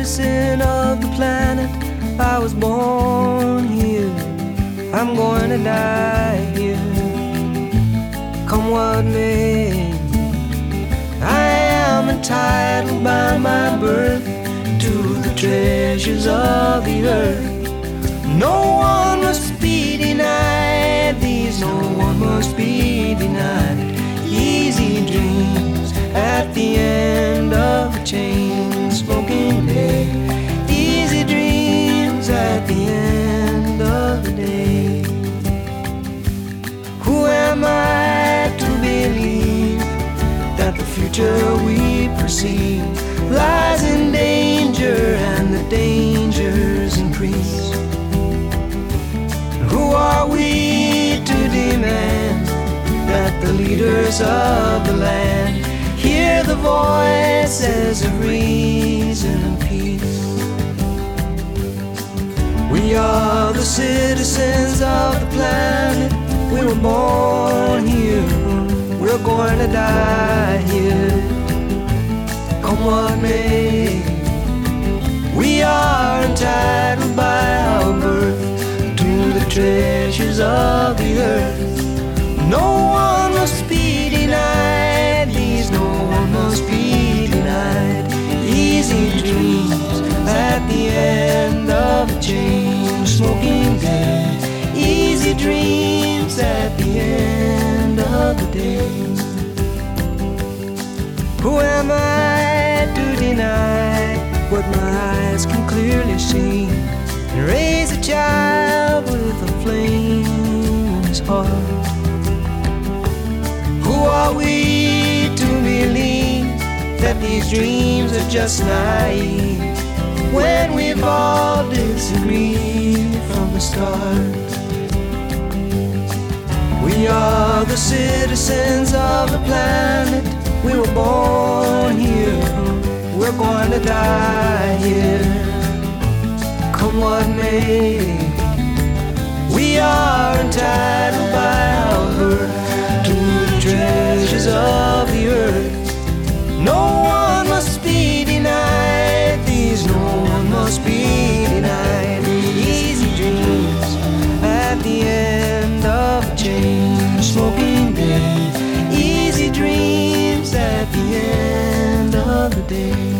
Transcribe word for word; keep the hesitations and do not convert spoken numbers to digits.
citizen of the planet. I was born here, I'm going to die here. Come what may, I am entitled by my birth to the treasures of the earth. No one must be denied these, no one must be denied. Easy dreams at the end of the chain smoking day. Easy dreams at the end of the day. Who am I to believe that the future we perceive lies in danger and the dangers increase? Who are we to demand that the leaders of the land hear the voices of reason and peace? We are the citizens of the planet. We were born here, we're going to die here. Come what may, we are entitled by our birth to the treasures of the earth. No one must be denied these, no one must be denied. Easy dreams at the end of the chain smoking day. Easy dreams at the end of the day. Who am I to deny what my eyes can clearly see, and raise a child with a flame in his heart? Who are we to believe that these dreams are just naive, when we've all disagreed from the start? We are the citizens of the planet. We were born here, we're going to die here. Come what may, we are entitled by our birth to the treasures of the earth. No one must be denied these, no one must be denied. Easy dreams at the end of the chain smoking day. Easy dreams at the end of the day.